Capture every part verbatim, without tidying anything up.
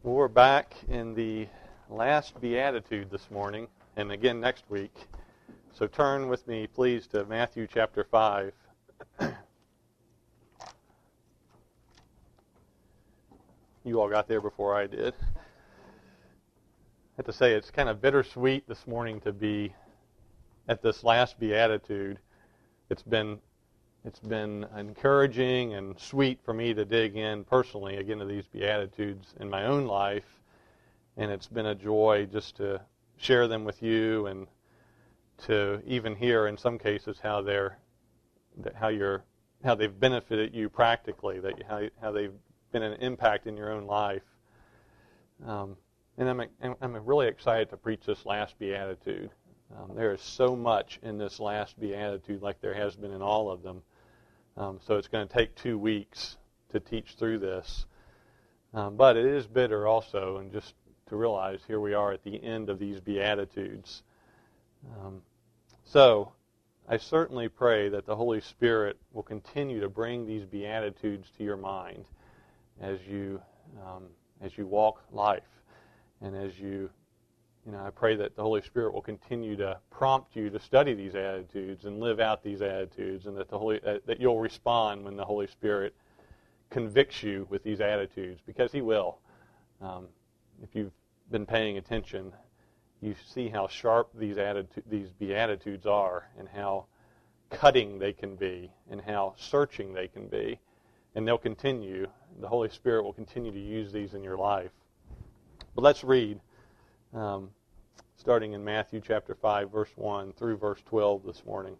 Well, we're back in the last beatitude this morning, and again next week. So turn with me, please, to Matthew chapter five. You all got there before I did. I have to say, it's kind of bittersweet this morning to be at this last beatitude. It's been It's been encouraging and sweet for me to dig in personally again to these Beatitudes in my own life, and it's been a joy just to share them with you and to even hear in some cases how they're how you're how they've benefited you practically, that how how they've been an impact in your own life. Um, and I'm I'm really excited to preach this last Beatitude. Um, there is so much in this last Beatitude, like there has been in all of them. Um, so it's going to take two weeks to teach through this. Um, but it is bitter also, and just to realize here we are at the end of these Beatitudes. Um, so I certainly pray that the Holy Spirit will continue to bring these Beatitudes to your mind as you um, as you walk life, and as you You know, I pray that the Holy Spirit will continue to prompt you to study these attitudes and live out these attitudes, and that the Holy uh, that you'll respond when the Holy Spirit convicts you with these attitudes, because He will. Um, if you've been paying attention, you see how sharp these attitude, these beatitudes are, and how cutting they can be, and how searching they can be, and they'll continue. The Holy Spirit will continue to use these in your life. But let's read. Um, starting in Matthew chapter five, verse one through verse twelve this morning.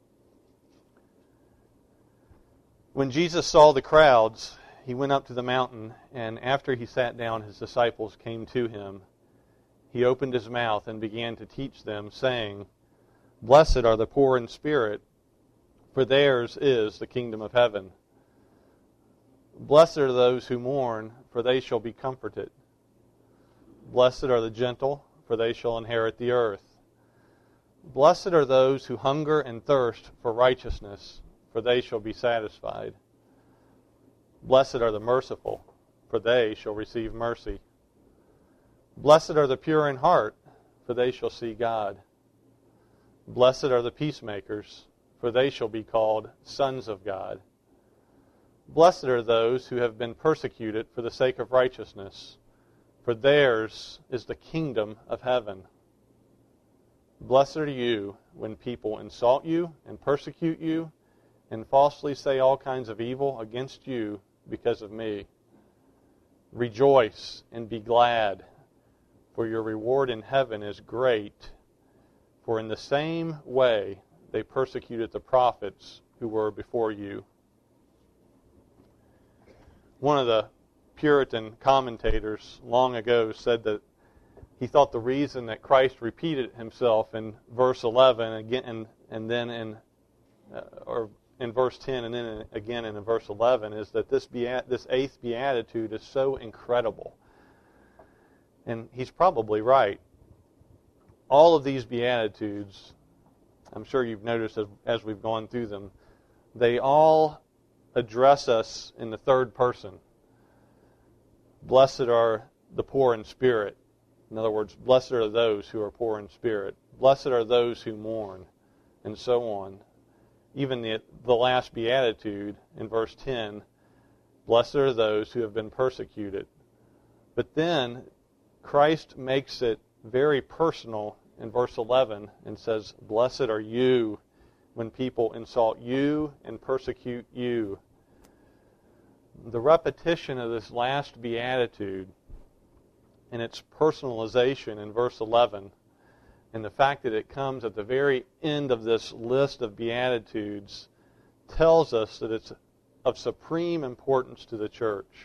When Jesus saw the crowds, he went up to the mountain, and after he sat down, his disciples came to him. He opened his mouth and began to teach them, saying, "Blessed are the poor in spirit, for theirs is the kingdom of heaven. Blessed are those who mourn, for they shall be comforted. Blessed are the gentle, for they shall inherit the earth. Blessed are those who hunger and thirst for righteousness, for they shall be satisfied. Blessed are the merciful, for they shall receive mercy. Blessed are the pure in heart, for they shall see God. Blessed are the peacemakers, for they shall be called sons of God. Blessed are those who have been persecuted for the sake of righteousness, for theirs is the kingdom of heaven. Blessed are you when people insult you and persecute you and falsely say all kinds of evil against you because of me. Rejoice and be glad, for your reward in heaven is great, for in the same way they persecuted the prophets who were before you." One of the Puritan commentators long ago said that he thought the reason that Christ repeated himself in verse eleven again, and and then in uh, or in verse ten, and then again in verse eleven, is that this beat, this eighth beatitude is so incredible. And he's probably right. All of these beatitudes, I'm sure you've noticed as, as we've gone through them, they all address us in the third person. Blessed are the poor in spirit. In other words, blessed are those who are poor in spirit. Blessed are those who mourn, and so on. Even the, the last beatitude in verse ten, blessed are those who have been persecuted. But then Christ makes it very personal in verse eleven and says, "Blessed are you when people insult you and persecute you." The repetition of this last beatitude and its personalization in verse eleven, and the fact that it comes at the very end of this list of beatitudes, tells us that it's of supreme importance to the church.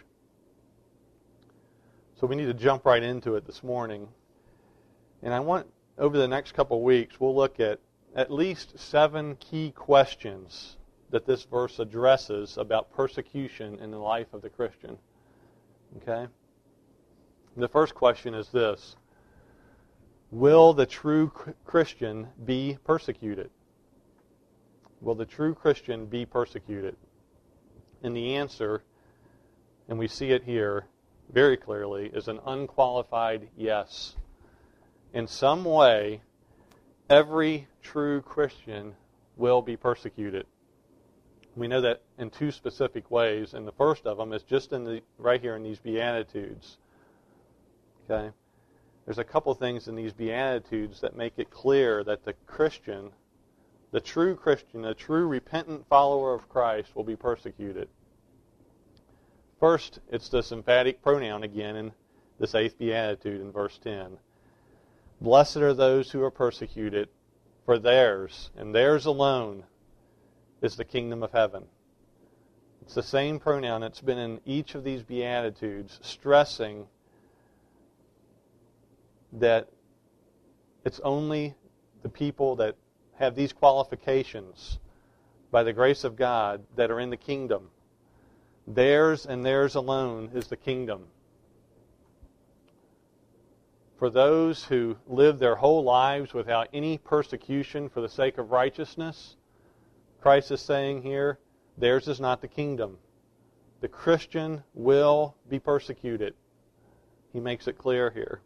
So we need to jump right into it this morning. And I want, over the next couple of weeks, we'll look at at least seven key questions that this verse addresses about persecution in the life of the Christian. Okay? The first question is this: will the true Christian be persecuted? Will the true Christian be persecuted? And the answer, and we see it here, very clearly, is an unqualified yes. In some way, every true Christian will be persecuted. We know that in two specific ways, and the first of them is just in the right here in these Beatitudes. Okay? There's a couple things in these Beatitudes that make it clear that the Christian, the true Christian, the true repentant follower of Christ will be persecuted. First, it's this emphatic pronoun again in this eighth Beatitude in verse ten. Blessed are those who are persecuted, for theirs, and theirs alone, is the kingdom of heaven. It's the same pronoun that's been in each of these Beatitudes, stressing that it's only the people that have these qualifications by the grace of God that are in the kingdom. Theirs and theirs alone is the kingdom. For those who live their whole lives without any persecution for the sake of righteousness, Christ is saying here, theirs is not the kingdom. The Christian will be persecuted. He makes it clear here.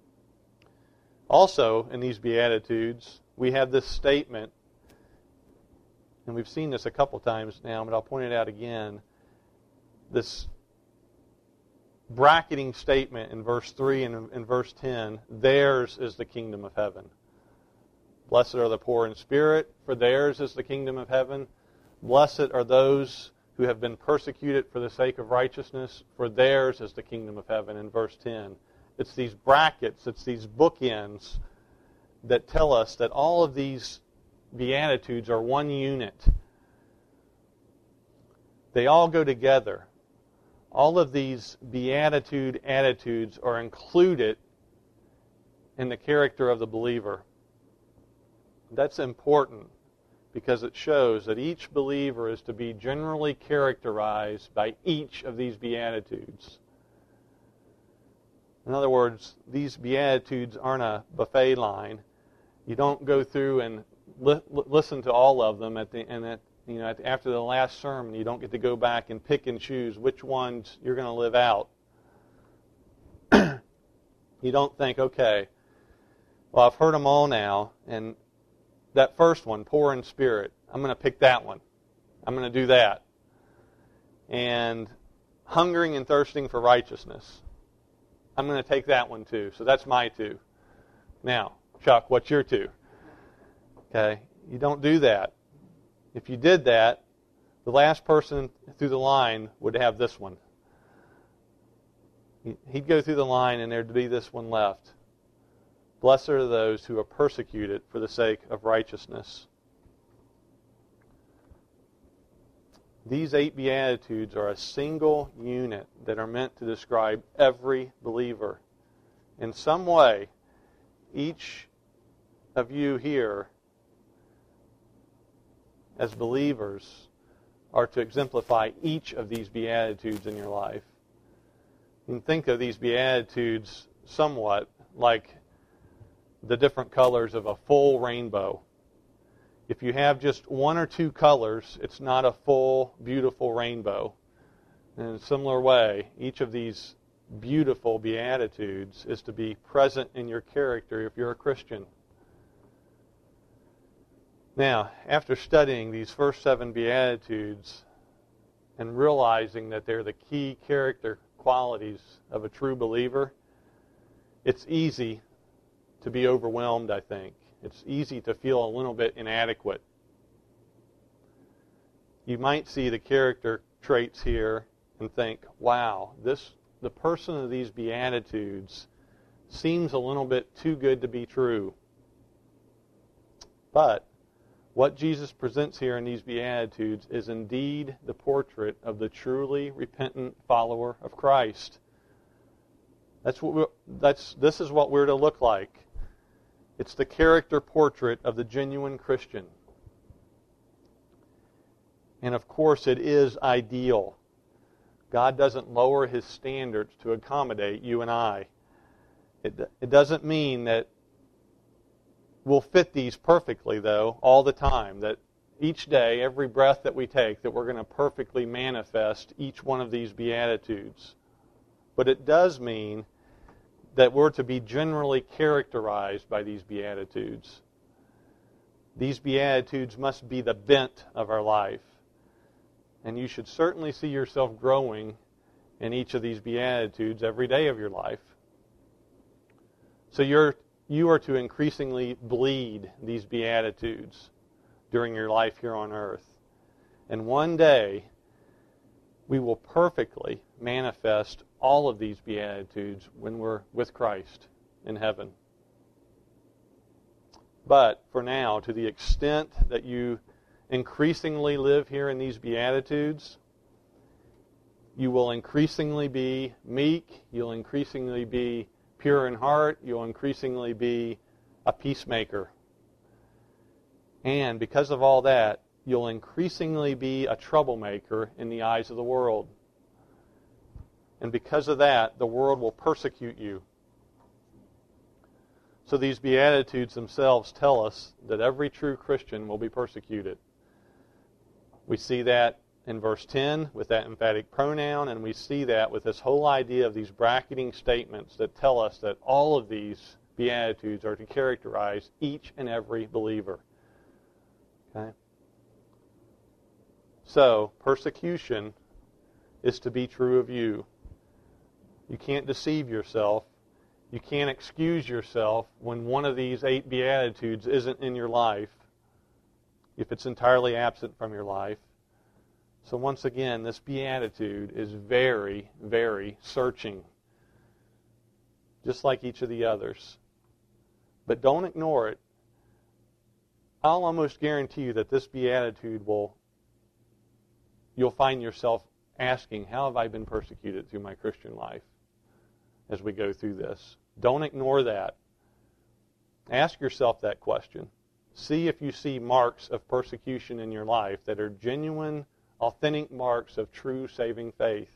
Also, in these Beatitudes, we have this statement, and we've seen this a couple times now, but I'll point it out again. This bracketing statement in verse three and in verse ten, theirs is the kingdom of heaven. Blessed are the poor in spirit, for theirs is the kingdom of heaven. Blessed are those who have been persecuted for the sake of righteousness, for theirs is the kingdom of heaven, in verse ten. It's these brackets, it's these bookends that tell us that all of these Beatitudes are one unit. They all go together. All of these Beatitude attitudes are included in the character of the believer. That's important because it shows that each believer is to be generally characterized by each of these Beatitudes. In other words, these Beatitudes aren't a buffet line. You don't go through and li- listen to all of them at the and at you know at, after the last sermon. You don't get to go back and pick and choose which ones you're going to live out. You don't think, okay, well, I've heard them all now, and that first one, poor in spirit, I'm going to pick that one. I'm going to do that. And hungering and thirsting for righteousness, I'm going to take that one too. So that's my two. Now, Chuck, what's your two? Okay, you don't do that. If you did that, the last person through the line would have this one. He'd go through the line and there'd be this one left. Blessed are those who are persecuted for the sake of righteousness. These eight Beatitudes are a single unit that are meant to describe every believer. In some way, each of you here, as believers, are to exemplify each of these Beatitudes in your life. You can think of these Beatitudes somewhat like the different colors of a full rainbow. If you have just one or two colors, it's not a full, beautiful rainbow. In a similar way, each of these beautiful Beatitudes is to be present in your character if you're a Christian. Now, after studying these first seven Beatitudes and realizing that they're the key character qualities of a true believer, it's easy to be overwhelmed, I think. It's easy to feel a little bit inadequate. You might see the character traits here and think, wow, this the person of these Beatitudes seems a little bit too good to be true. But what Jesus presents here in these Beatitudes is indeed the portrait of the truly repentant follower of Christ. That's what we're, that's this is what we're to look like. It's the character portrait of the genuine Christian. And of course, it is ideal. God doesn't lower His standards to accommodate you and I. It, it doesn't mean that we'll fit these perfectly, though, all the time. That each day, every breath that we take, that we're going to perfectly manifest each one of these Beatitudes. but it does mean that we're to be generally characterized by these Beatitudes. These Beatitudes must be the bent of our life. And you should certainly see yourself growing in each of these Beatitudes every day of your life. So you're, you are to increasingly bleed these Beatitudes during your life here on earth. And one day, we will perfectly manifest all of these Beatitudes when we're with Christ in heaven. But for now, to the extent that you increasingly live here in these Beatitudes, you will increasingly be meek, you'll increasingly be pure in heart, you'll increasingly be a peacemaker. And because of all that, you'll increasingly be a troublemaker in the eyes of the world. And because of that, the world will persecute you. So these Beatitudes themselves tell us that every true Christian will be persecuted. We see that in verse ten with that emphatic pronoun, and we see that with this whole idea of these bracketing statements that tell us that all of these Beatitudes are to characterize each and every believer. Okay? So, persecution is to be true of you. You can't deceive yourself. You can't excuse yourself when one of these eight Beatitudes isn't in your life, if it's entirely absent from your life. So once again, this Beatitude is very, very searching, just like each of the others. But don't ignore it. I'll almost guarantee you that this Beatitude will, you'll find yourself asking, how have I been persecuted through my Christian life as we go through this? Don't ignore that. Ask yourself that question. See if you see marks of persecution in your life that are genuine, authentic marks of true saving faith.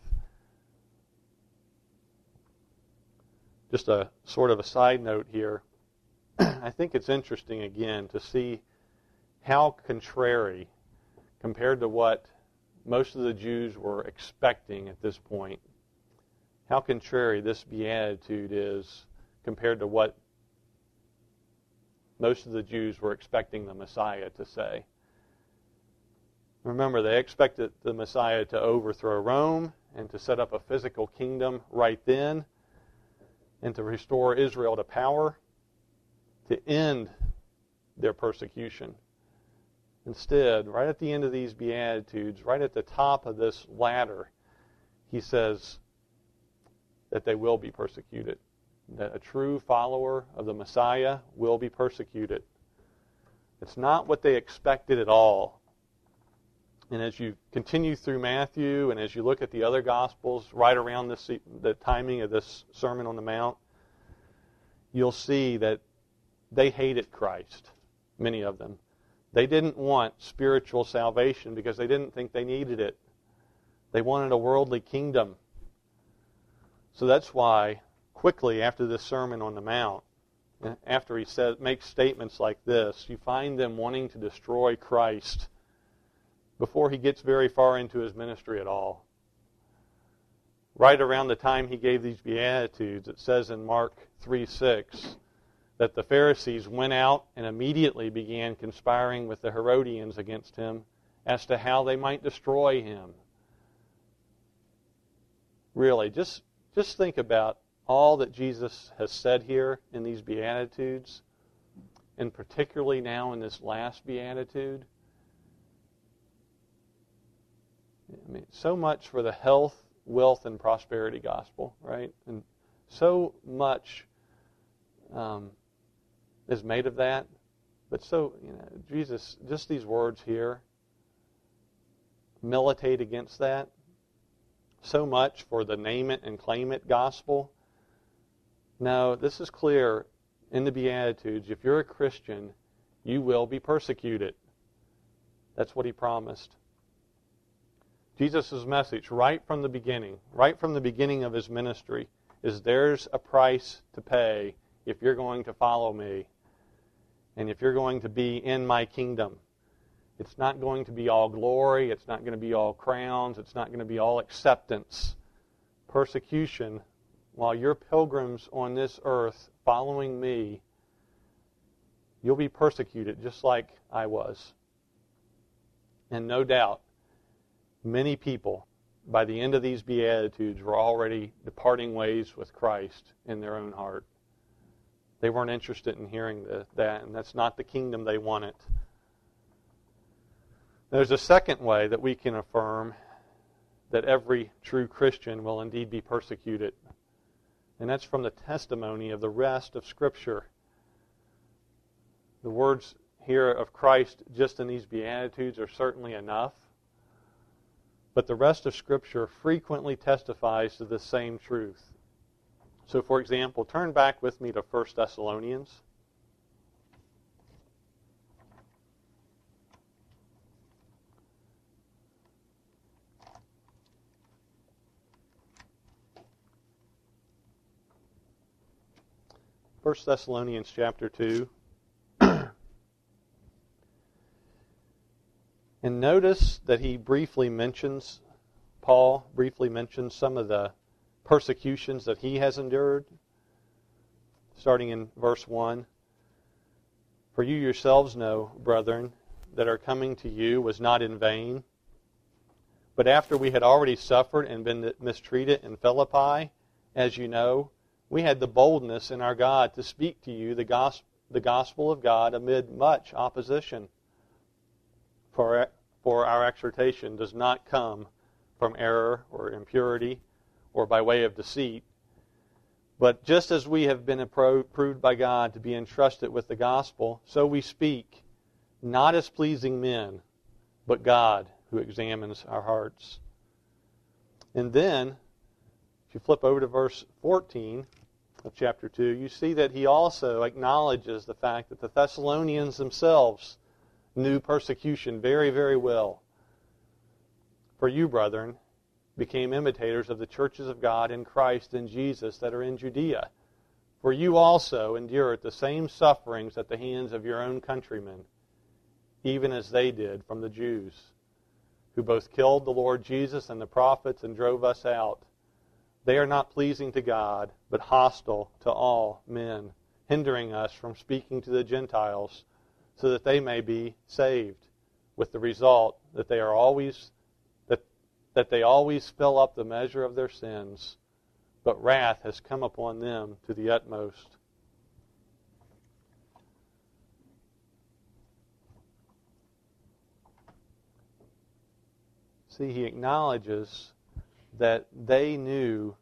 Just a sort of a side note here. I think it's interesting again to see how contrary, compared to what most of the Jews were expecting at this point, how contrary this Beatitude is compared to what most of the Jews were expecting the Messiah to say. Remember, they expected the Messiah to overthrow Rome and to set up a physical kingdom right then and to restore Israel to power, to end their persecution. Instead, right at the end of these Beatitudes, right at the top of this ladder, he says that they will be persecuted, that a true follower of the Messiah will be persecuted. It's not what they expected at all. And as you continue through Matthew and as you look at the other Gospels right around this, the timing of this Sermon on the Mount, you'll see that they hated Christ, many of them. They didn't want spiritual salvation because they didn't think they needed it. They wanted a worldly kingdom. So that's why quickly after this Sermon on the Mount, after he says, makes statements like this, you find them wanting to destroy Christ before he gets very far into his ministry at all. Right around the time he gave these Beatitudes, it says in Mark three six that the Pharisees went out and immediately began conspiring with the Herodians against him as to how they might destroy him. Really, just, just think about all that Jesus has said here in these Beatitudes, and particularly now in this last Beatitude. I mean, so much for the health, wealth, and prosperity gospel, right? And so much um, is made of that. But so, you know, Jesus, just these words here, militate against that. So much for the name it and claim it gospel. No, this is clear in the Beatitudes. If you're a Christian, you will be persecuted. That's what he promised. Jesus' message right from the beginning, right from the beginning of his ministry, is there's a price to pay if you're going to follow me and if you're going to be in my kingdom. It's not going to be all glory. It's not going to be all crowns. It's not going to be all acceptance. Persecution while you're pilgrims on this earth following me, you'll be persecuted just like I was. And no doubt, many people, by the end of these Beatitudes, were already departing ways with Christ in their own heart. They weren't interested in hearing the, that, and that's not the kingdom they wanted. There's a second way that we can affirm that every true Christian will indeed be persecuted, and that's from the testimony of the rest of Scripture. The words here of Christ just in these Beatitudes are certainly enough, but the rest of Scripture frequently testifies to the same truth. So, for example, turn back with me to First Thessalonians. First Thessalonians chapter two. And notice that he briefly mentions, Paul briefly mentions some of the persecutions that he has endured. Starting in verse one. For you yourselves know, brethren, that our coming to you was not in vain. But after we had already suffered and been mistreated in Philippi, as you know, we had the boldness in our God to speak to you the gospel, the gospel of God amid much opposition. For, for our exhortation does not come from error or impurity or by way of deceit, but just as we have been approved by God to be entrusted with the gospel, so we speak, not as pleasing men, but God who examines our hearts. And then, if you flip over to verse fourteen of chapter two, you see that he also acknowledges the fact that the Thessalonians themselves knew persecution very, very well. For you, brethren, became imitators of the churches of God in Christ and Jesus that are in Judea. For you also endured the same sufferings at the hands of your own countrymen, even as they did from the Jews, who both killed the Lord Jesus and the prophets and drove us out. They are not pleasing to God, but hostile to all men, hindering us from speaking to the Gentiles, so that they may be saved, with the result that they are always that that they always fill up the measure of their sins, but wrath has come upon them to the utmost. See, he acknowledges that they knew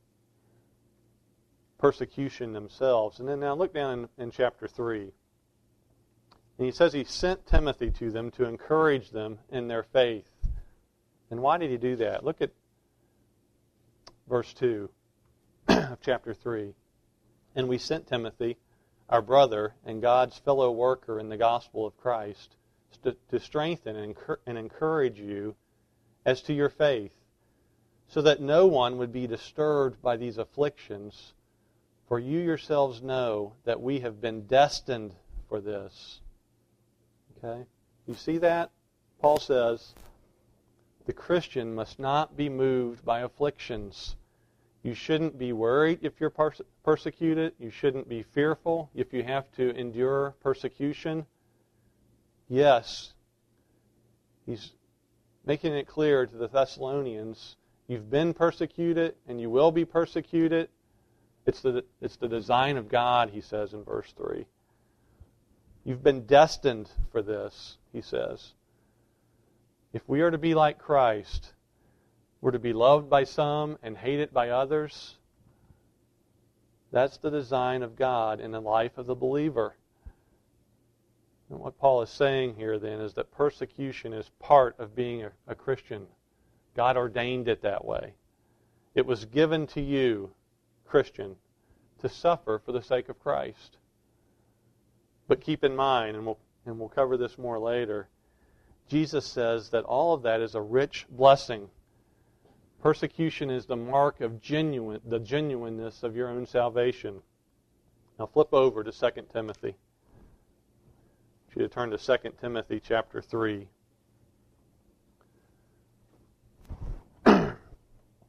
persecution themselves. And then now look down in, in chapter three. And he says he sent Timothy to them to encourage them in their faith. And why did he do that? Look at verse two of chapter three. And we sent Timothy, our brother and God's fellow worker in the gospel of Christ, to, to strengthen and, and encourage you as to your faith, so that no one would be disturbed by these afflictions, for you yourselves know that we have been destined for this. Okay? You see that? Paul says, the Christian must not be moved by afflictions. You shouldn't be worried if you're perse- persecuted. You shouldn't be fearful if you have to endure persecution. Yes, he's making it clear to the Thessalonians, you've been persecuted and you will be persecuted. It's the, it's the design of God, he says in verse three. You've been destined for this, he says. If we are to be like Christ, we're to be loved by some and hated by others. That's the design of God in the life of the believer. And what Paul is saying here then is that persecution is part of being a, a Christian. God ordained it that way. It was given to you, Christian, to suffer for the sake of Christ. But keep in mind, and we'll, and we'll cover this more later, Jesus says that all of that is a rich blessing. Persecution is the mark of genuine, the genuineness of your own salvation. Now flip over to Second Timothy. I want you to turn to Second Timothy chapter three.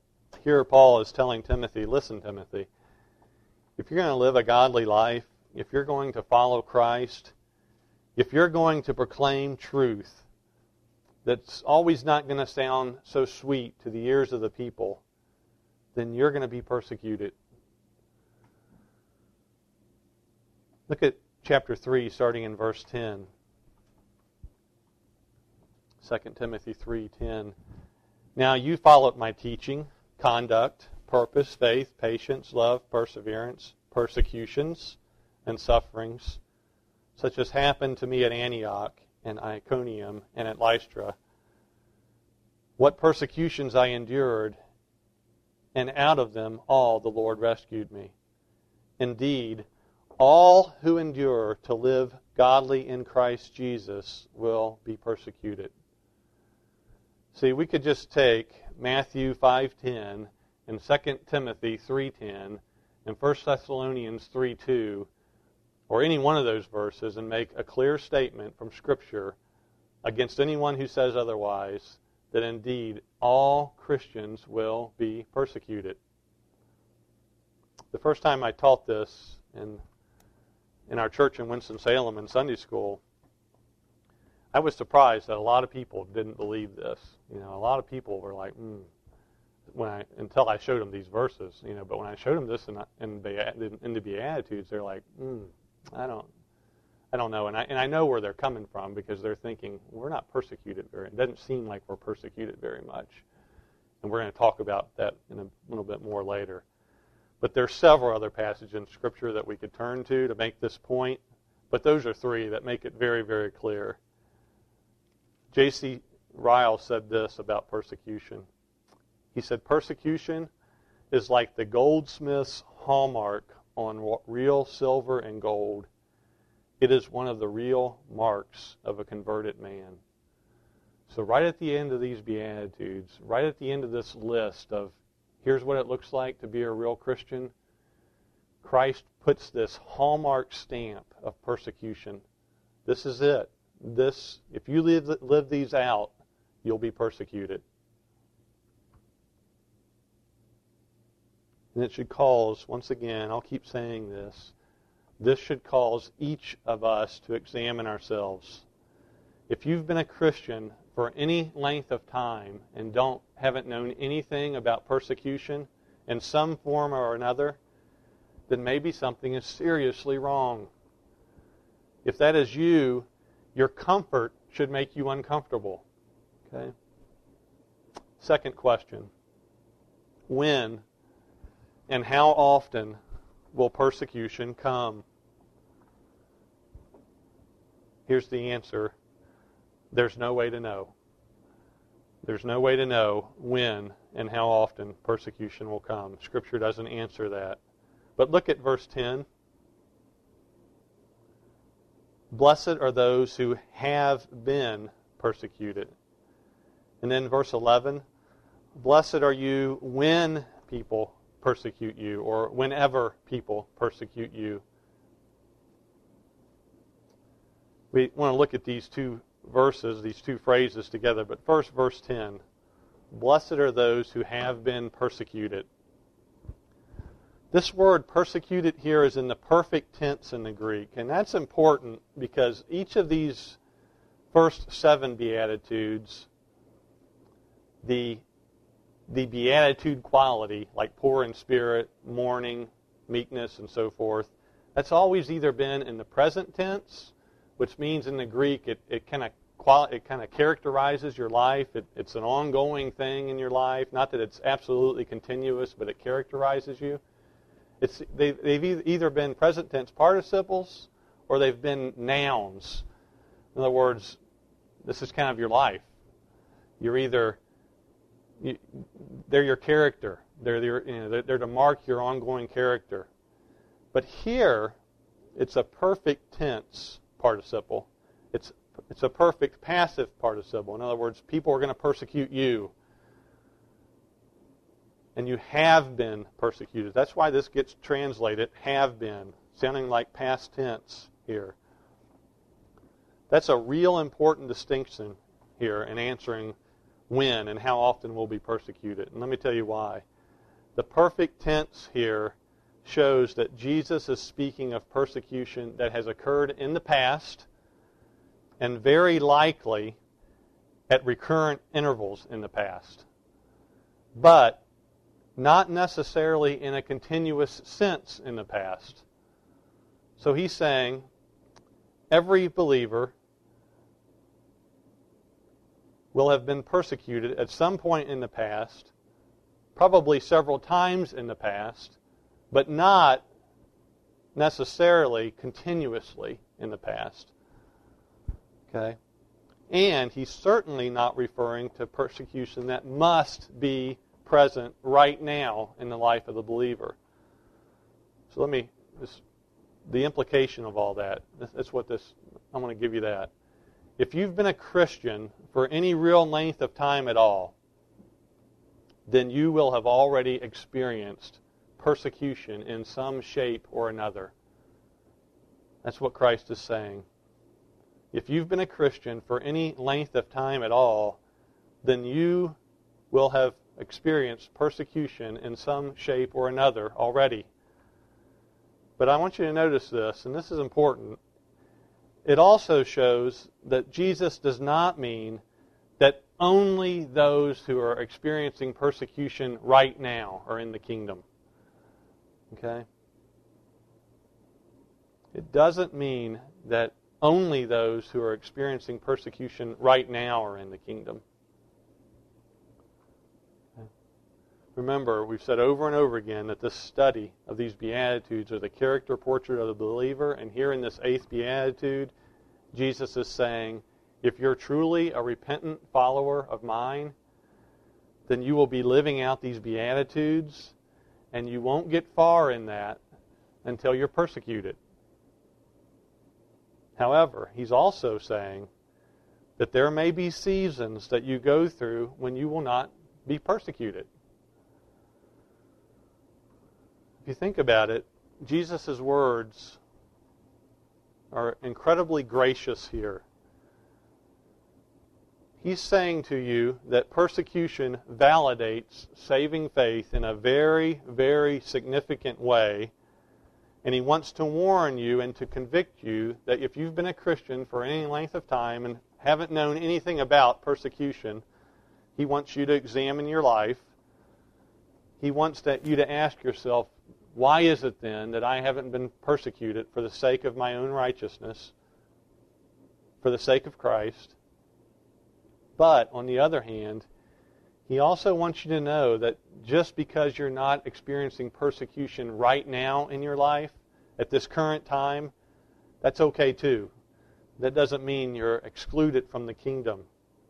Here Paul is telling Timothy, listen, Timothy, if you're going to live a godly life, if you're going to follow Christ, if you're going to proclaim truth that's always not going to sound so sweet to the ears of the people, then you're going to be persecuted. Look at chapter three, starting in verse ten. Second Timothy three ten. Now you followed my teaching, conduct, purpose, faith, patience, love, perseverance, persecutions, and sufferings, such as happened to me at Antioch and Iconium and at Lystra. What persecutions I endured, and out of them all the Lord rescued me. Indeed, all who endure to live godly in Christ Jesus will be persecuted. See, we could just take Matthew five ten and Second Timothy three ten and First Thessalonians three two, or any one of those verses, and make a clear statement from Scripture against anyone who says otherwise, that indeed all Christians will be persecuted. The first time I taught this in, in our church in Winston-Salem in Sunday school, I was surprised that a lot of people didn't believe this. You know, a lot of people were like, hmm. When I until I showed them these verses, you know. But when I showed them this in in, in the Beatitudes, they're like, hmm, I don't, I don't know. And I and I know where they're coming from, because they're thinking we're not persecuted very. It doesn't seem like we're persecuted very much. And we're going to talk about that in a little bit more later. But there's several other passages in Scripture that we could turn to to make this point. But those are three that make it very, very clear. J C Ryle said this about persecution. He said, persecution is like the goldsmith's hallmark on real silver and gold. It is one of the real marks of a converted man. So right at the end of these Beatitudes, right at the end of this list of here's what it looks like to be a real Christian, Christ puts this hallmark stamp of persecution. This is it. This, if you live, live these out, you'll be persecuted. And it should cause, once again, I'll keep saying this, this should cause each of us to examine ourselves. If you've been a Christian for any length of time and don't haven't known anything about persecution in some form or another, then maybe something is seriously wrong. If that is you, your comfort should make you uncomfortable. Okay? Second question. When and how often will persecution come? Here's the answer. There's no way to know. There's no way to know when and how often persecution will come. Scripture doesn't answer that. But look at verse ten. Blessed are those who have been persecuted. And then verse eleven. Blessed are you when people persecute you, or whenever people persecute you. We want to look at these two verses, these two phrases together. But first, verse ten. Blessed are those who have been persecuted. This word persecuted here is in the perfect tense in the Greek. And that's important because each of these first seven Beatitudes, the, the Beatitude quality, like poor in spirit, mourning, meekness, and so forth, that's always either been in the present tense, which means in the Greek it, it kind of It kind of characterizes your life. It, it's an ongoing thing in your life. Not that it's absolutely continuous, but it characterizes you. It's they, they've either been present tense participles or they've been nouns. In other words, this is kind of your life. You're either you, they're your character. They're your, you know they're, they're to mark your ongoing character. But here, it's a perfect tense participle. It's It's a perfect passive participle. In other words, people are going to persecute you. And you have been persecuted. That's why this gets translated, have been, sounding like past tense here. That's a real important distinction here in answering when and how often we'll be persecuted. And let me tell you why. The perfect tense here shows that Jesus is speaking of persecution that has occurred in the past and very likely at recurrent intervals in the past, but not necessarily in a continuous sense in the past. So he's saying every believer will have been persecuted at some point in the past, probably several times in the past, but not necessarily continuously in the past. Okay? And he's certainly not referring to persecution that must be present right now in the life of the believer. So let me, this, the implication of all that, that's what this, I want to give you that. If you've been a Christian for any real length of time at all, then you will have already experienced persecution in some shape or another. That's what Christ is saying. If you've been a Christian for any length of time at all, then you will have experienced persecution in some shape or another already. But I want you to notice this, and this is important. It also shows that Jesus does not mean that only those who are experiencing persecution right now are in the kingdom. Okay? It doesn't mean that only those who are experiencing persecution right now are in the kingdom. Okay? Remember, we've said over and over again that this study of these Beatitudes are the character portrait of the believer, and here in this eighth Beatitude, Jesus is saying, if you're truly a repentant follower of mine, then you will be living out these Beatitudes, and you won't get far in that until you're persecuted. However, he's also saying that there may be seasons that you go through when you will not be persecuted. If you think about it, Jesus' words are incredibly gracious here. He's saying to you that persecution validates saving faith in a very, very significant way. And he wants to warn you and to convict you that if you've been a Christian for any length of time and haven't known anything about persecution, he wants you to examine your life. He wants that you to ask yourself, why is it then that I haven't been persecuted for the sake of my own righteousness, for the sake of Christ? But, on the other hand, he also wants you to know that just because you're not experiencing persecution right now in your life, at this current time, that's okay too. That doesn't mean you're excluded from the kingdom.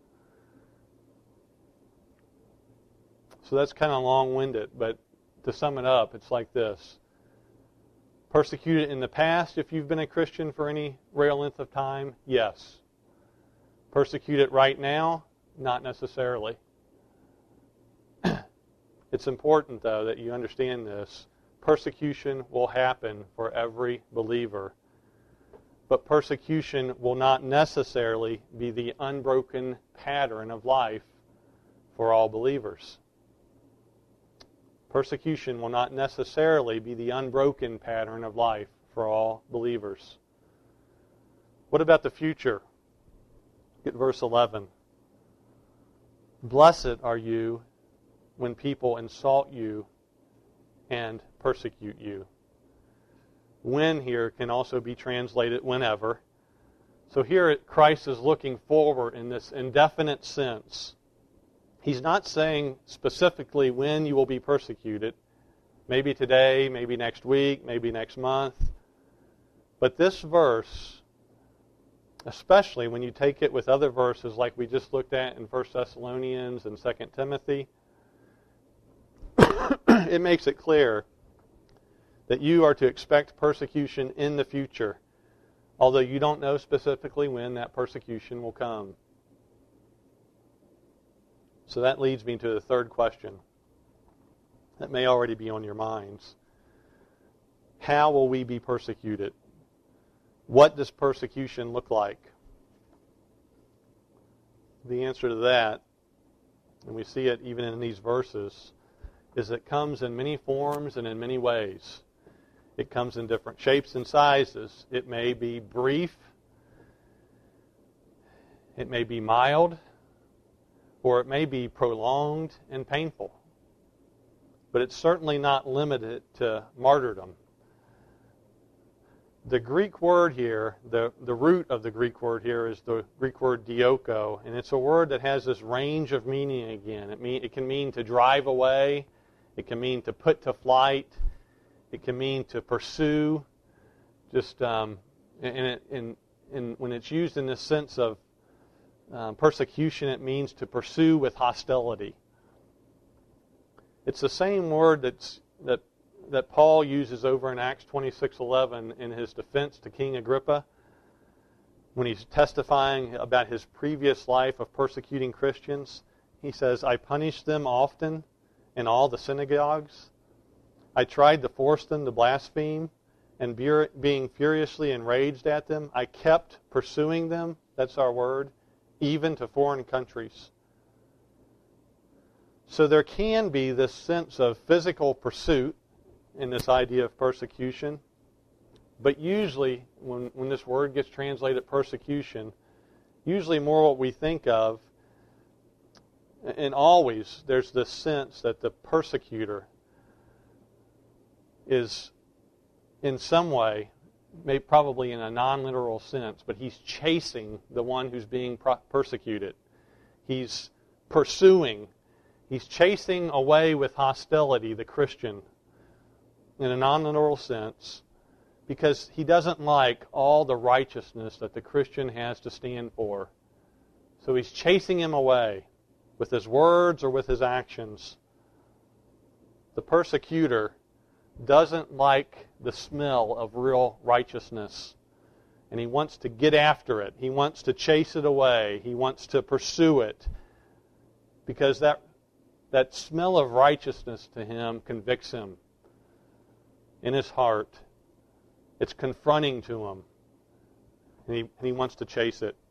So that's kind of long-winded, but to sum it up, it's like this. Persecuted in the past, if you've been a Christian for any real length of time, yes. Persecuted right now, not necessarily. It's important, though, that you understand this. Persecution will happen for every believer. But persecution will not necessarily be the unbroken pattern of life for all believers. Persecution will not necessarily be the unbroken pattern of life for all believers. What about the future? Get verse eleven. Blessed are you when people insult you and persecute you. When here can also be translated whenever. So here Christ is looking forward in this indefinite sense. He's not saying specifically when you will be persecuted. Maybe today, maybe next week, maybe next month. But this verse, especially when you take it with other verses like we just looked at in First Thessalonians and Second Timothy, it makes it clear that you are to expect persecution in the future, although you don't know specifically when that persecution will come. So that leads me to the third question that may already be on your minds. How will we be persecuted? What does persecution look like? The answer to that, and we see it even in these verses, is it comes in many forms and in many ways. It comes in different shapes and sizes. It may be brief, it may be mild, or it may be prolonged and painful. But it's certainly not limited to martyrdom. The Greek word here, the, the root of the Greek word here is the Greek word dioko, and it's a word that has this range of meaning again. It, mean, it can mean to drive away, it can mean to put to flight, it can mean to pursue, just um, and, it, and, and when it's used in this sense of um, persecution, it means to pursue with hostility. It's the same word that's that that Paul uses over in Acts twenty-six eleven in his defense to King Agrippa when he's testifying about his previous life of persecuting Christians. He says, I punished them often in all the synagogues. I tried to force them to blaspheme, and being furiously enraged at them, I kept pursuing them, that's our word, even to foreign countries. So there can be this sense of physical pursuit in this idea of persecution, but usually when, when this word gets translated persecution, usually more what we think of, and always there's this sense that the persecutor is in some way, maybe probably in a non-literal sense, but he's chasing the one who's being persecuted. He's pursuing, he's chasing away with hostility the Christian in a non-literal sense, because he doesn't like all the righteousness that the Christian has to stand for. So he's chasing him away with his words or with his actions. The persecutor doesn't like the smell of real righteousness, and he wants to get after it. He wants to chase it away. He wants to pursue it, because that that smell of righteousness to him convicts him in his heart. It's confronting to him, and he, and he wants to chase it.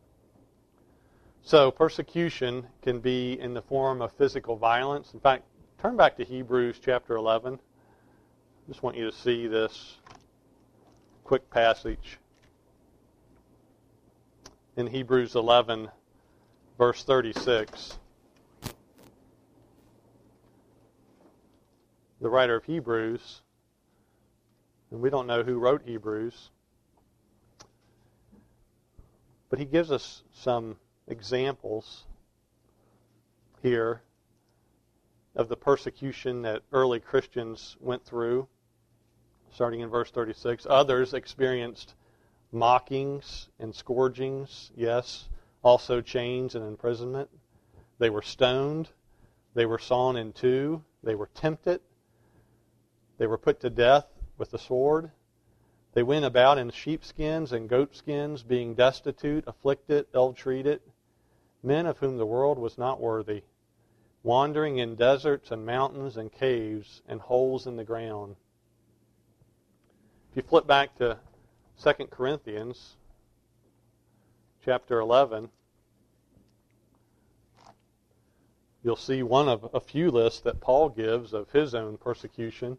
So persecution can be in the form of physical violence. In fact, turn back to Hebrews chapter eleven. I just want you to see this quick passage. In Hebrews eleven, verse thirty-six, the writer of Hebrews, and we don't know who wrote Hebrews, but he gives us some examples here of the persecution that early Christians went through. Starting in verse thirty-six, others experienced mockings and scourgings, yes, also chains and imprisonment. They were stoned, they were sawn in two, they were tempted, they were put to death with the sword. They went about in sheepskins and goatskins, being destitute, afflicted, ill-treated, men of whom the world was not worthy, wandering in deserts and mountains and caves and holes in the ground. If you flip back to Second Corinthians chapter eleven, you'll see one of a few lists that Paul gives of his own persecution.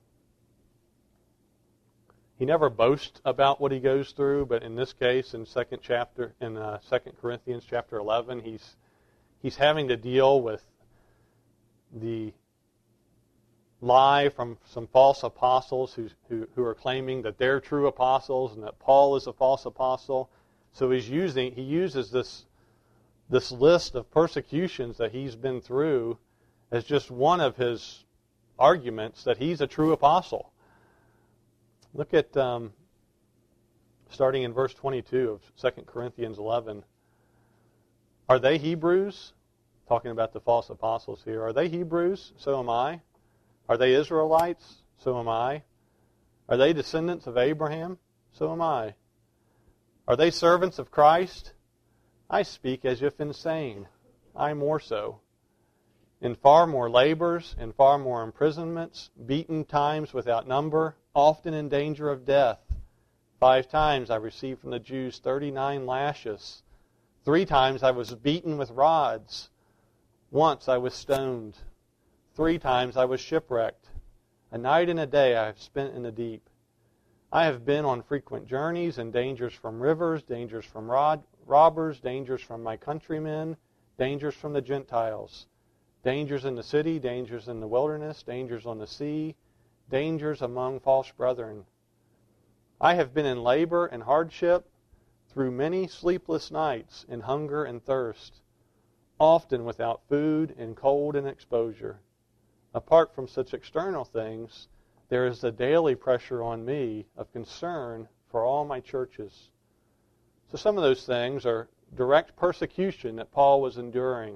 He never boasts about what he goes through, but in this case, in second chapter, in uh, Second Corinthians chapter eleven, he's he's having to deal with the lie from some false apostles who, who who are claiming that they're true apostles and that Paul is a false apostle. So he's using he uses this this list of persecutions that he's been through as just one of his arguments that he's a true apostle. Look at um, starting in verse twenty-two of Second Corinthians eleven. Are they Hebrews? Talking about the false apostles here. Are they Hebrews? So am I. Are they Israelites? So am I. Are they descendants of Abraham? So am I. Are they servants of Christ? I speak as if insane. I more so. In far more labors, in far more imprisonments, beaten times without number, often in danger of death. Five times I received from the Jews thirty-nine lashes. Three times I was beaten with rods. Once I was stoned. Three times I was shipwrecked. A night and a day I have spent in the deep. I have been on frequent journeys and dangers from rivers, dangers from rod, robbers, dangers from my countrymen, dangers from the Gentiles, dangers in the city, dangers in the wilderness, dangers on the sea, dangers among false brethren. I have been in labor and hardship, through many sleepless nights, in hunger and thirst, often without food, in cold and exposure. Apart from such external things, there is a daily pressure on me of concern for all my churches. So some of those things are direct persecution that Paul was enduring.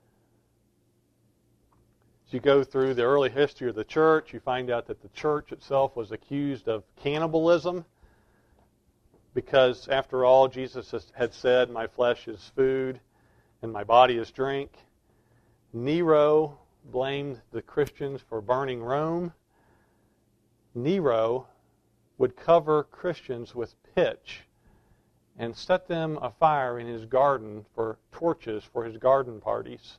As you go through the early history of the church, you find out that the church itself was accused of cannibalism because, after all, Jesus had said, "My flesh is food and my body is drink." Nero blamed the Christians for burning Rome. Nero would cover Christians with pitch and set them afire in his garden for torches for his garden parties.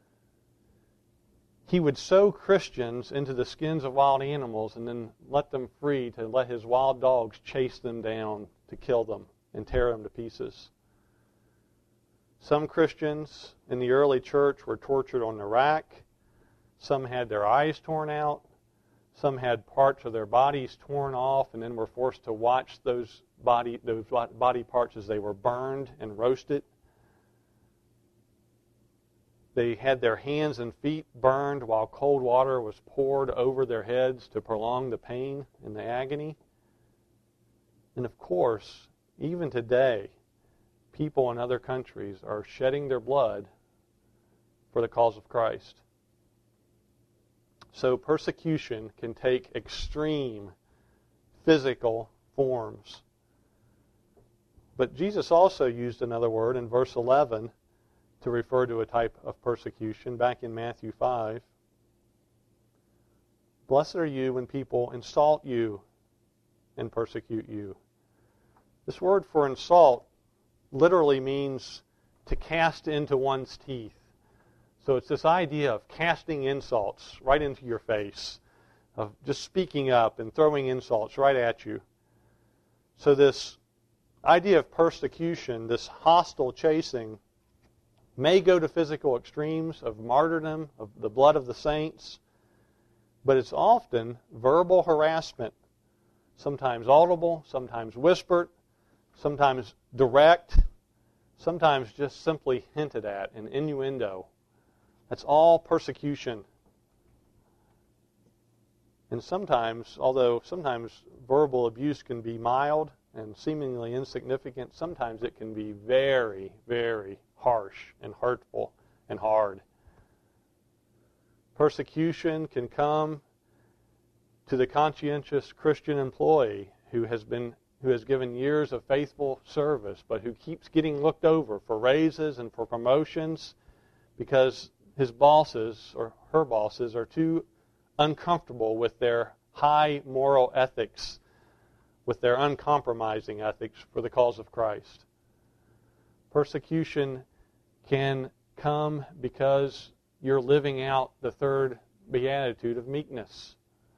He would sew Christians into the skins of wild animals and then let them free to let his wild dogs chase them down to kill them and tear them to pieces. Some Christians in the early church were tortured on the rack. Some had their eyes torn out. Some had parts of their bodies torn off and then were forced to watch those body, those body parts as they were burned and roasted. They had their hands and feet burned while cold water was poured over their heads to prolong the pain and the agony. And of course, even today, people in other countries are shedding their blood for the cause of Christ. So persecution can take extreme physical forms. But Jesus also used another word in verse eleven to refer to a type of persecution back in Matthew five. Blessed are you when people insult you and persecute you. This word for insult literally means to cast into one's teeth. So it's this idea of casting insults right into your face, of just speaking up and throwing insults right at you. So this idea of persecution, this hostile chasing, may go to physical extremes of martyrdom, of the blood of the saints, but it's often verbal harassment, sometimes audible, sometimes whispered, sometimes direct, sometimes just simply hinted at, an innuendo. That's all persecution. And sometimes, although sometimes verbal abuse can be mild and seemingly insignificant, sometimes it can be very, very harsh and hurtful and hard. Persecution can come to the conscientious Christian employee who has been who has given years of faithful service, but who keeps getting looked over for raises and for promotions because his bosses or her bosses are too uncomfortable with their high moral ethics, with their uncompromising ethics for the cause of Christ. Persecution can come because you're living out the third beatitude of meekness.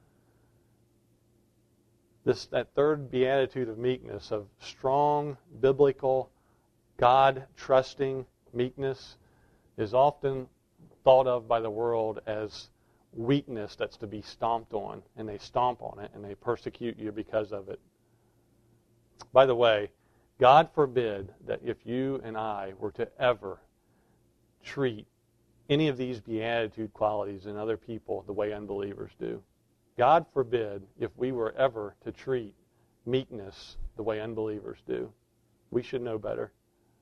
This, that third beatitude of meekness, of strong, biblical, God-trusting meekness, is often thought of by the world as weakness that's to be stomped on, and they stomp on it and they persecute you because of it. By the way, God forbid that if you and I were to ever treat any of these beatitude qualities in other people the way unbelievers do. God forbid if we were ever to treat meekness the way unbelievers do. We should know better.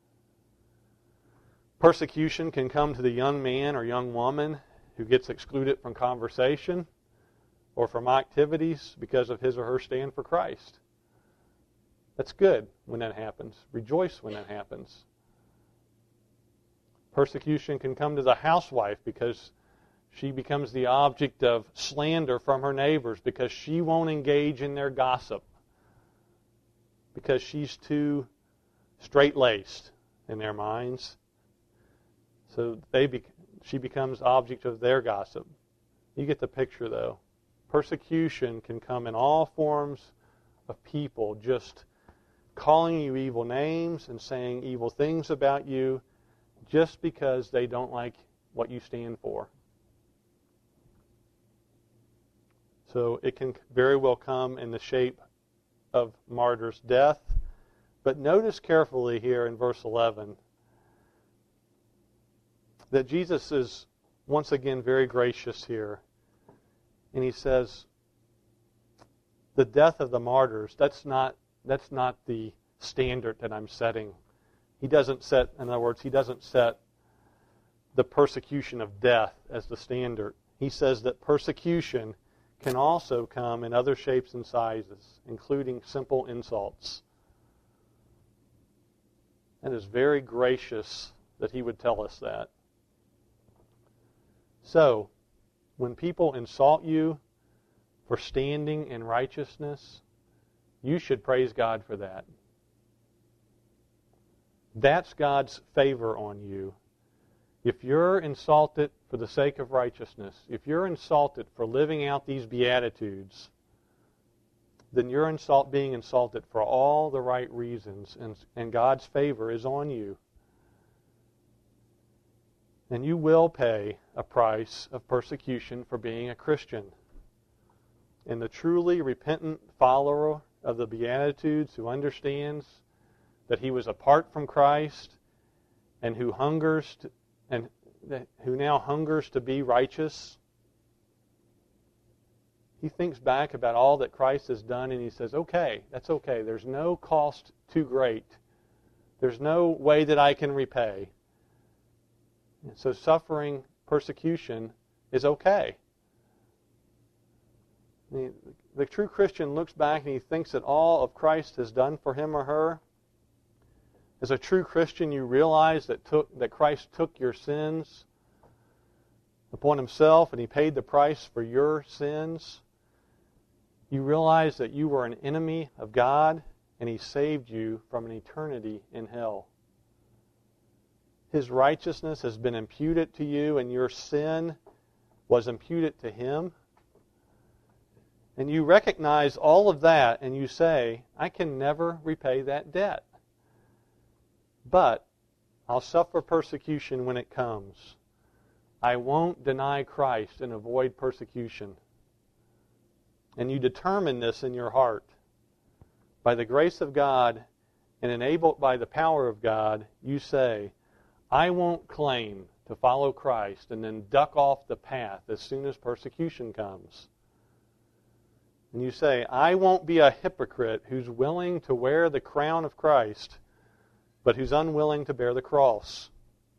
Persecution can come to the young man or young woman who gets excluded from conversation or from activities because of his or her stand for Christ. That's good when that happens. Rejoice when that happens. Persecution can come to the housewife because she becomes the object of slander from her neighbors because she won't engage in their gossip, because she's too straight-laced in their minds. So they be, she becomes object of their gossip. You get the picture, though. Persecution can come in all forms of people just calling you evil names and saying evil things about you just because they don't like what you stand for. So it can very well come in the shape of martyr's death. But notice carefully here in verse eleven that Jesus is once again very gracious here. And he says, the death of the martyrs, that's not that's not the standard that I'm setting. He doesn't set, in other words, he doesn't set the persecution of death as the standard. He says that persecution can also come in other shapes and sizes, including simple insults. And is very gracious that he would tell us that. So, when people insult you for standing in righteousness, you should praise God for that. That's God's favor on you. If you're insulted for the sake of righteousness, if you're insulted for living out these Beatitudes, then you're insult, being insulted for all the right reasons, and, and God's favor is on you. And you will pay a price of persecution for being a Christian. And the truly repentant follower of the Beatitudes who understands that he was apart from Christ and who hungers to, and who now hungers to be righteous, he thinks back about all that Christ has done and he says, okay, that's okay. There's no cost too great. There's no way that I can repay. And so suffering persecution is okay. The, the true Christian looks back and he thinks that all of Christ has done for him or her. As a true Christian, you realize that took, that Christ took your sins upon himself and he paid the price for your sins. You realize that you were an enemy of God and he saved you from an eternity in hell. His righteousness has been imputed to you and your sin was imputed to him. And you recognize all of that and you say, I can never repay that debt. But I'll suffer persecution when it comes. I won't deny Christ and avoid persecution. And you determine this in your heart. By the grace of God and enabled by the power of God, you say, I won't claim to follow Christ and then duck off the path as soon as persecution comes. And you say, I won't be a hypocrite who's willing to wear the crown of Christ, but who's unwilling to bear the cross.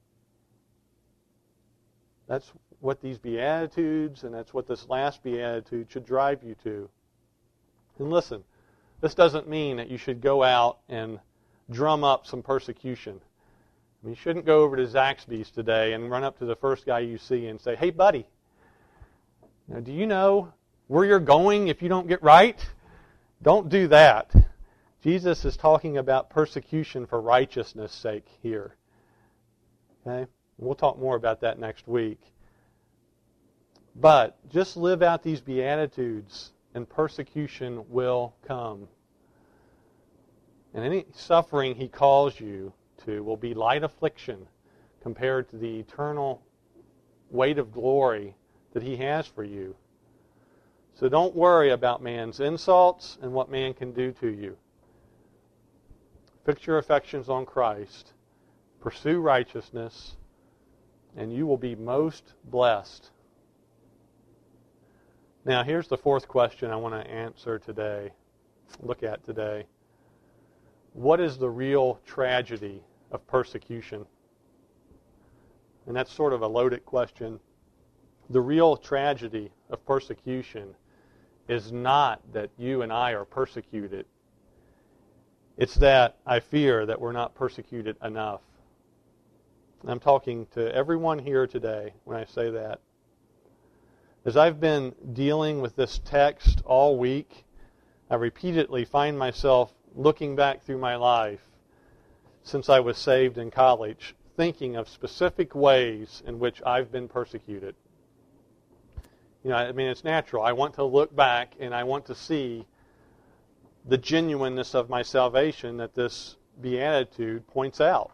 That's what these Beatitudes and that's what this last Beatitude should drive you to. And listen, this doesn't mean that you should go out and drum up some persecution. I mean, you shouldn't go over to Zaxby's today and run up to the first guy you see and say, hey, buddy, now, do you know where you're going if you don't get right? Don't do that. Jesus is talking about persecution for righteousness' sake here. Okay? We'll talk more about that next week. But just live out these Beatitudes and persecution will come. And any suffering he calls you to will be light affliction compared to the eternal weight of glory that he has for you. So don't worry about man's insults and what man can do to you. Fix your affections on Christ. Pursue righteousness, and you will be most blessed. Now, here's the fourth question I want to answer today, look at today. What is the real tragedy of persecution? And that's sort of a loaded question. The real tragedy of persecution is not that you and I are persecuted. It's that I fear that we're not persecuted enough. I'm talking to everyone here today when I say that. As I've been dealing with this text all week, I repeatedly find myself looking back through my life since I was saved in college, thinking of specific ways in which I've been persecuted. You know, I mean, it's natural. I want to look back and I want to see the genuineness of my salvation that this beatitude points out.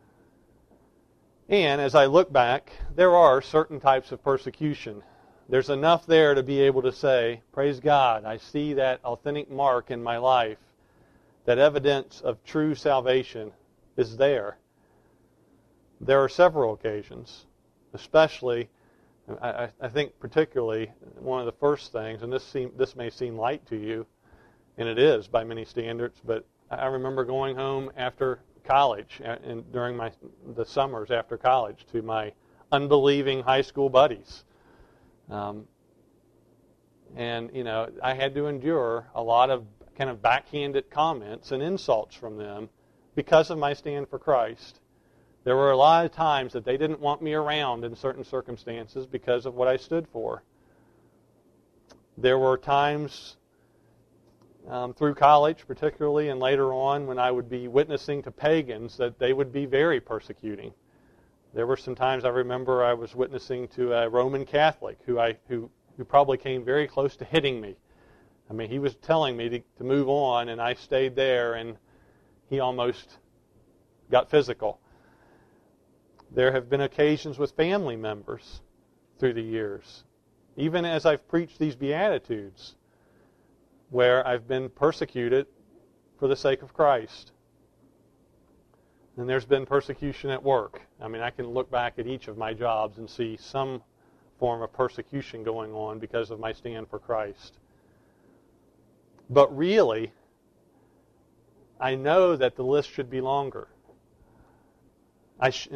And as I look back, there are certain types of persecution. There's enough there to be able to say, praise God, I see that authentic mark in my life, that evidence of true salvation is there. There are several occasions, especially, I, I think particularly, one of the first things, and this seem, this may seem light to you, and it is by many standards, but I remember going home after college, and during my the summers after college, to my unbelieving high school buddies. Um, and, you know, I had to endure a lot of kind of backhanded comments and insults from them because of my stand for Christ. There were a lot of times that they didn't want me around in certain circumstances because of what I stood for. There were times um, through college, particularly, and later on when I would be witnessing to pagans, that they would be very persecuting. There were some times I remember I was witnessing to a Roman Catholic who I who, who probably came very close to hitting me. I mean, he was telling me to, to move on, and I stayed there, and he almost got physical. There have been occasions with family members through the years, even as I've preached these Beatitudes, where I've been persecuted for the sake of Christ. And there's been persecution at work. I mean, I can look back at each of my jobs and see some form of persecution going on because of my stand for Christ. But really, I know that the list should be longer. I, sh-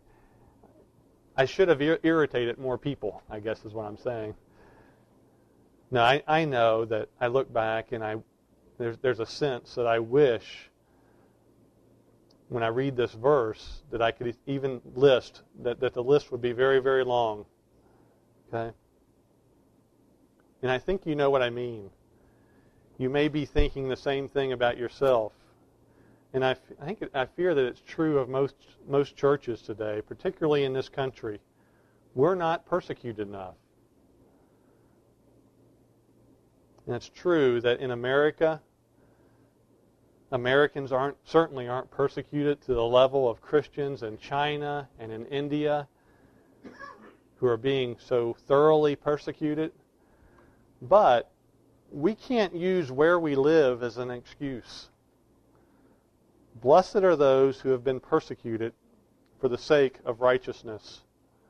I should have ir- irritated more people, I guess is what I'm saying. No, I, I know that I look back and I there's there's a sense that I wish when I read this verse that I could even list, that, that the list would be very, very long. Okay? And I think you know what I mean. You may be thinking the same thing about yourself. And I, I think I fear that it's true of most most churches today, particularly in this country. We're not persecuted enough. And it's true that in America, Americans aren't certainly aren't persecuted to the level of Christians in China and in India who are being so thoroughly persecuted. But we can't use where we live as an excuse. Blessed are those who have been persecuted for the sake of righteousness.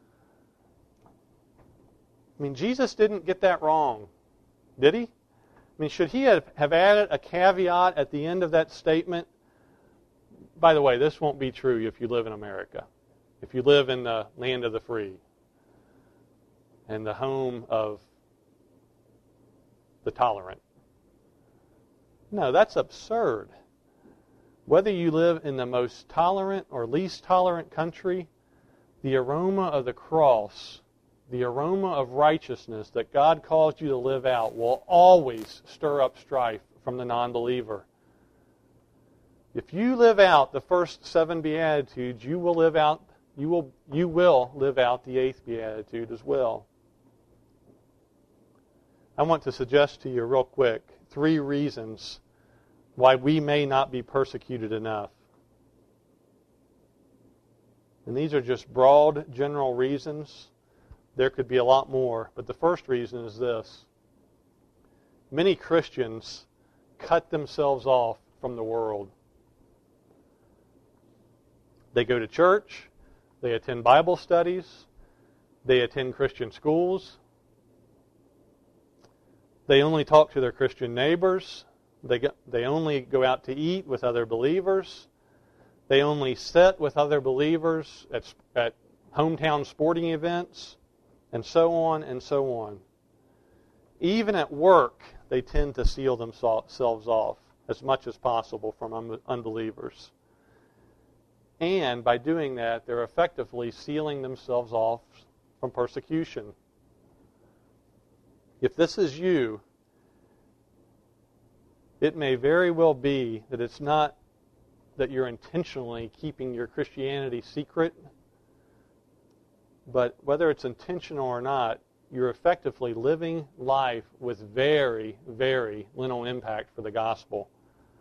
I mean, Jesus didn't get that wrong, did he? I mean, should he have, have added a caveat at the end of that statement? By the way, this won't be true if you live in America. If you live in the land of the free and the home of the tolerant. No, that's absurd. Whether you live in the most tolerant or least tolerant country, the aroma of the cross, the aroma of righteousness that God calls you to live out will always stir up strife from the non-believer. If you live out the first seven Beatitudes, you will live out you will you will live out the eighth Beatitude as well. I want to suggest to you real quick three reasons why we may not be persecuted enough. And these are just broad, general reasons. There could be a lot more, but the first reason is this. Many Christians cut themselves off from the world. They go to church, they attend Bible studies, they attend Christian schools, they only talk to their Christian neighbors, they go, they only go out to eat with other believers, they only sit with other believers at, at hometown sporting events, and so on and so on. Even at work, they tend to seal themselves off as much as possible from unbelievers. And by doing that, they're effectively sealing themselves off from persecution. If this is you, it may very well be that it's not that you're intentionally keeping your Christianity secret, but whether it's intentional or not, you're effectively living life with very, very little impact for the gospel.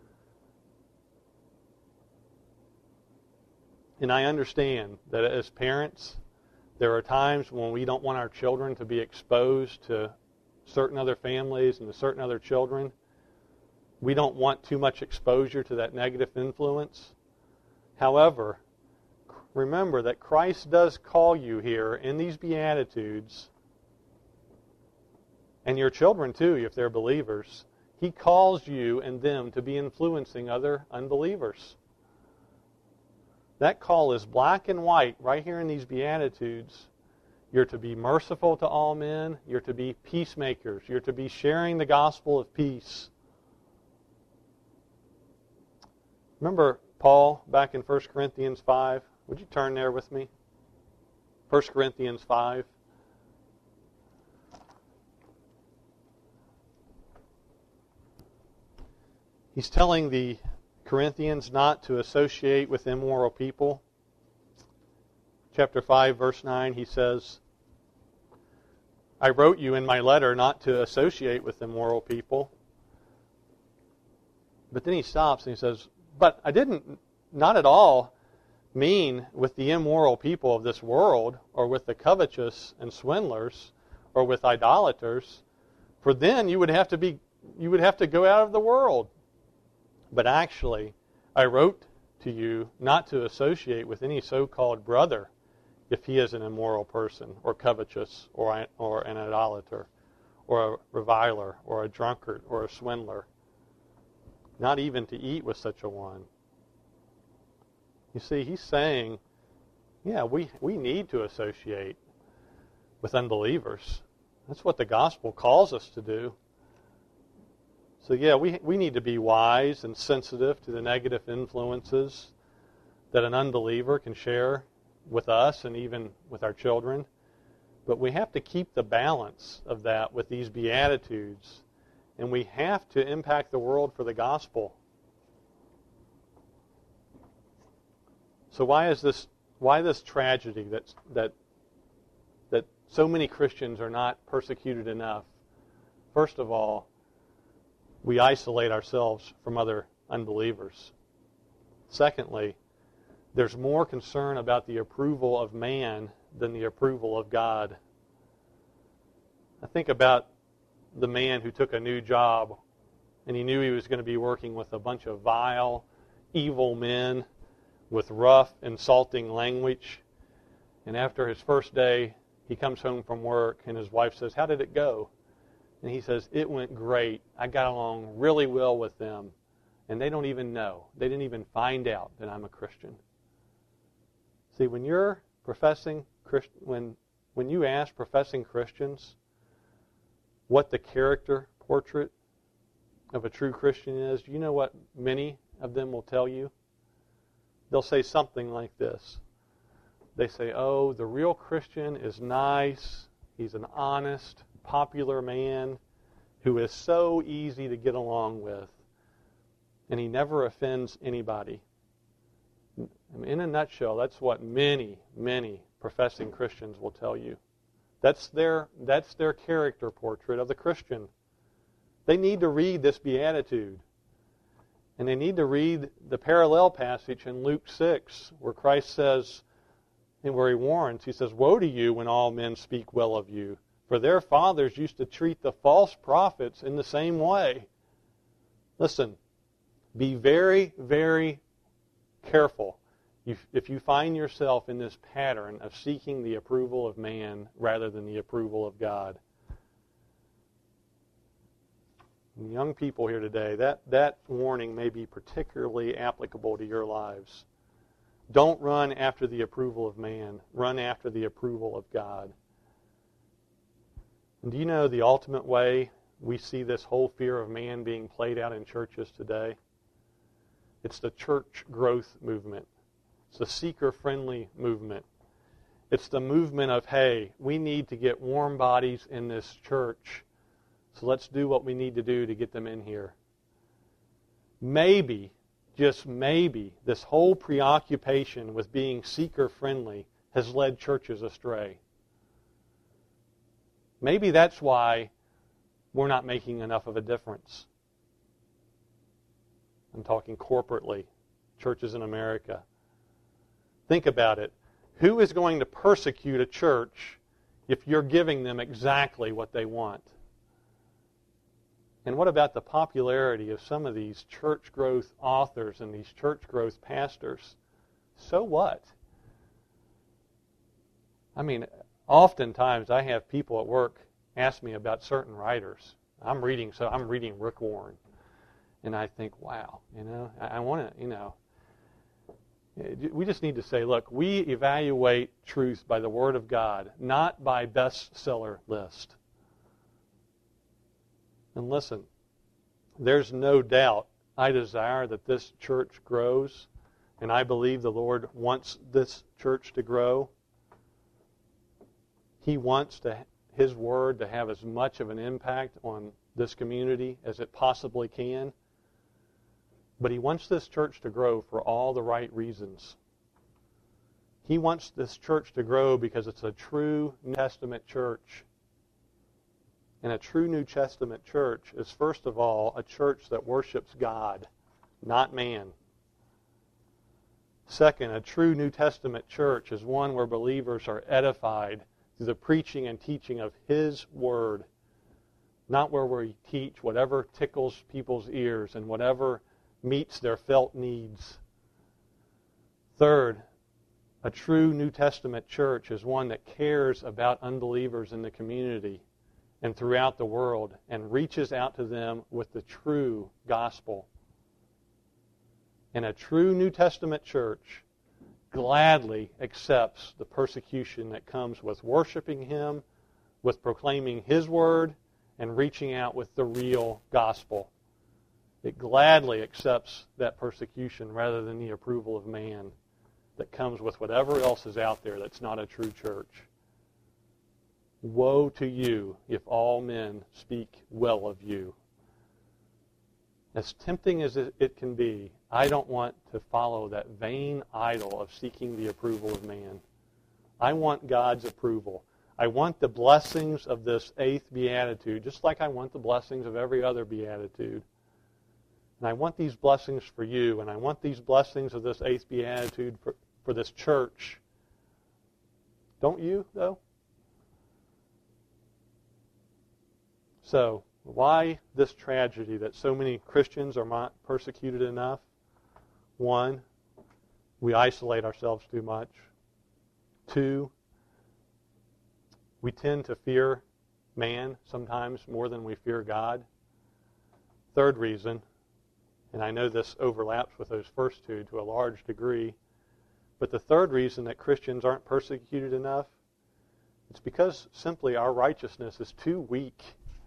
And I understand that as parents, there are times when we don't want our children to be exposed to certain other families and to certain other children. We don't want too much exposure to that negative influence. However, remember that Christ does call you here in these Beatitudes, and your children too, if they're believers. He calls you and them to be influencing other unbelievers. That call is black and white right here in these Beatitudes. You're to be merciful to all men. You're to be peacemakers. You're to be sharing the gospel of peace. Remember Paul back in First Corinthians five? Would you turn there with me? First Corinthians five. He's telling the Corinthians not to associate with immoral people. Chapter five, verse nine, he says, I wrote you in my letter not to associate with immoral people. But then he stops and he says, but I didn't, not at all mean with the immoral people of this world, or with the covetous and swindlers, or with idolaters, for then you would have to be, you would have to go out of the world. But actually, I wrote to you not to associate with any so-called brother if he is an immoral person, or covetous, or, or an idolater, or a reviler, or a drunkard, or a swindler. Not even to eat with such a one. You see, he's saying, yeah, we, we need to associate with unbelievers. That's what the gospel calls us to do. So yeah, we we need to be wise and sensitive to the negative influences that an unbeliever can share with us and even with our children. But we have to keep the balance of that with these Beatitudes. And we have to impact the world for the gospel. So why is this why this tragedy that that that so many Christians are not persecuted enough? First of all, we isolate ourselves from other unbelievers. Secondly, there's more concern about the approval of man than the approval of God. I think about the man who took a new job and he knew he was going to be working with a bunch of vile, evil men with rough, insulting language. And after his first day, he comes home from work and his wife says, "How did it go?" And he says, "It went great. I got along really well with them. And they don't even know. They didn't even find out that I'm a Christian." See, when you're professing Christ, when when you ask professing Christians what the character portrait of a true Christian is, do you know what many of them will tell you? They'll say something like this. They say, "Oh, the real Christian is nice. He's an honest, popular man who is so easy to get along with, and he never offends anybody." In a nutshell, that's what many, many professing Christians will tell you. That's their, that's their character portrait of the Christian. They need to read this beatitude. And they need to read the parallel passage in Luke six, where Christ says, and where he warns, he says, "Woe to you when all men speak well of you, for their fathers used to treat the false prophets in the same way." Listen, be very, very careful if you find yourself in this pattern of seeking the approval of man rather than the approval of God. And young people here today, that, that warning may be particularly applicable to your lives. Don't run after the approval of man. Run after the approval of God. And do you know the ultimate way we see this whole fear of man being played out in churches today? It's the church growth movement. It's the seeker-friendly movement. It's the movement of, hey, we need to get warm bodies in this church, so let's do what we need to do to get them in here. Maybe, just maybe, this whole preoccupation with being seeker-friendly has led churches astray. Maybe that's why we're not making enough of a difference. I'm talking corporately, churches in America. Think about it. Who is going to persecute a church if you're giving them exactly what they want? And what about the popularity of some of these church growth authors and these church growth pastors? So what? I mean, oftentimes I have people at work ask me about certain writers. I'm reading, so I'm reading Rick Warren. And I think, wow, you know, I, I want to, you know, we just need to say, look, we evaluate truth by the Word of God, not by bestseller list. And listen, there's no doubt I desire that this church grows, and I believe the Lord wants this church to grow. He wants to, His Word to have as much of an impact on this community as it possibly can. But He wants this church to grow for all the right reasons. He wants this church to grow because it's a true New Testament church. And a true New Testament church is, first of all, a church that worships God, not man. Second, a true New Testament church is one where believers are edified through the preaching and teaching of His Word, not where we teach whatever tickles people's ears and whatever meets their felt needs. Third, a true New Testament church is one that cares about unbelievers in the community and throughout the world and reaches out to them with the true gospel. And a true New Testament church gladly accepts the persecution that comes with worshiping Him, with proclaiming His Word, and reaching out with the real gospel. It gladly accepts that persecution rather than the approval of man that comes with whatever else is out there that's not a true church. Woe to you if all men speak well of you. As tempting as it can be, I don't want to follow that vain idol of seeking the approval of man. I want God's approval. I want the blessings of this eighth beatitude, just like I want the blessings of every other beatitude. And I want these blessings for you, and I want these blessings of this eighth beatitude for, for this church. Don't you, though? So, why this tragedy that so many Christians are not persecuted enough? One, we isolate ourselves too much. Two, we tend to fear man sometimes more than we fear God. Third reason, and I know this overlaps with those first two to a large degree, but the third reason that Christians aren't persecuted enough, it's because simply our righteousness is too weak.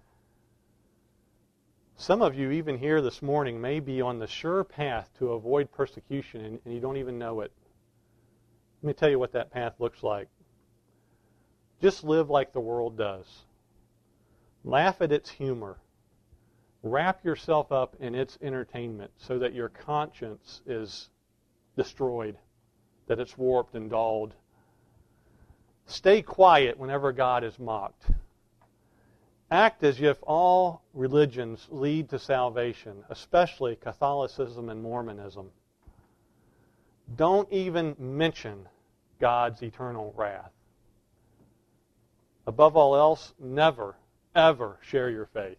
Some of you, even here this morning, may be on the sure path to avoid persecution, and, and you don't even know it. Let me tell you what that path looks like. Just live like the world does. Laugh at its humor. Wrap yourself up in its entertainment so that your conscience is destroyed, that it's warped and dulled. Stay quiet whenever God is mocked. Act as if all religions lead to salvation, especially Catholicism and Mormonism. Don't even mention God's eternal wrath. Above all else, never, ever share your faith.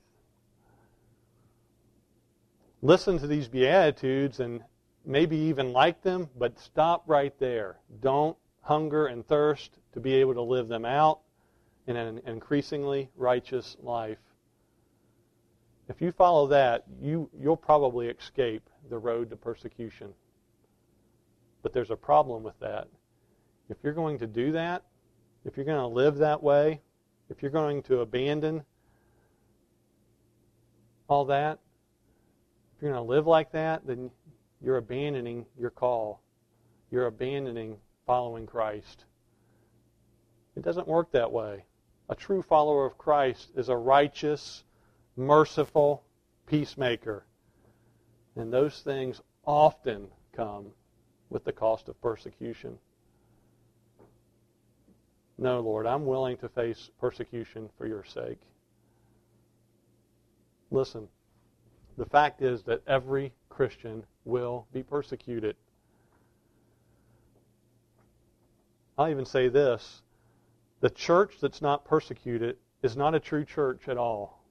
Listen to these Beatitudes and maybe even like them, but stop right there. Don't hunger and thirst to be able to live them out in an increasingly righteous life. If you follow that, you, you'll probably escape the road to persecution. But there's a problem with that. If you're going to do that, if you're going to live that way, if you're going to abandon all that, if you're going to live like that, then you're abandoning your call. You're abandoning following Christ. It doesn't work that way. A true follower of Christ is a righteous, merciful peacemaker. And those things often come with the cost of persecution. No, Lord, I'm willing to face persecution for your sake. Listen, the fact is that every Christian will be persecuted. I'll even say this. The church that's not persecuted is not a true church at all.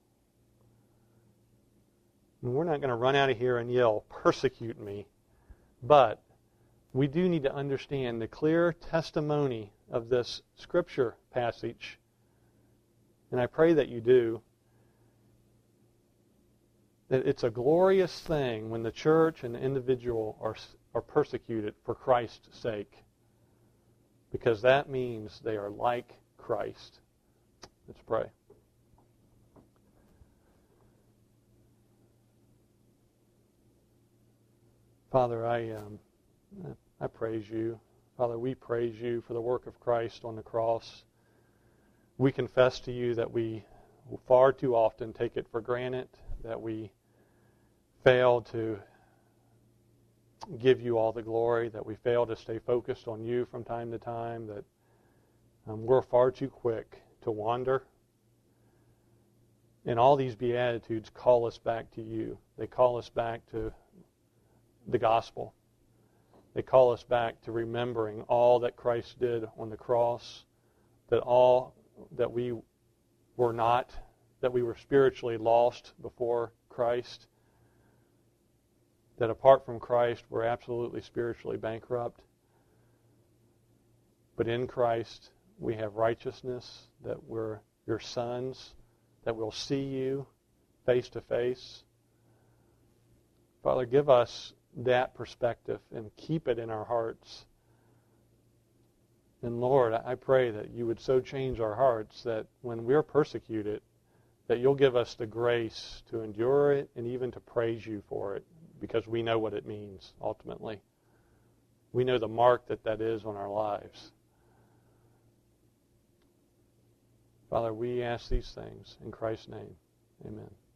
And we're not going to run out of here and yell, persecute me. But we do need to understand the clear testimony of this Scripture passage. And I pray that you do. That it's a glorious thing when the church and the individual are, are persecuted for Christ's sake. Because that means they are like Christ. Let's pray. Father, I um, I praise you. Father, we praise you for the work of Christ on the cross. We confess to you that we far too often take it for granted, that we fail to give you all the glory, that we fail to stay focused on you from time to time, that um, we're far too quick to wander. And all these Beatitudes call us back to you. They call us back to the gospel. They call us back to remembering all that Christ did on the cross, that all that we were not, that we were spiritually lost before Christ, that apart from Christ we're absolutely spiritually bankrupt. But in Christ we have righteousness, that we're your sons, that we'll see you face to face. Father, give us that perspective and keep it in our hearts. And Lord, I pray that you would so change our hearts that when we're persecuted, that you'll give us the grace to endure it and even to praise you for it, because we know what it means ultimately. We know the mark that that is on our lives. Father, we ask these things in Christ's name. Amen.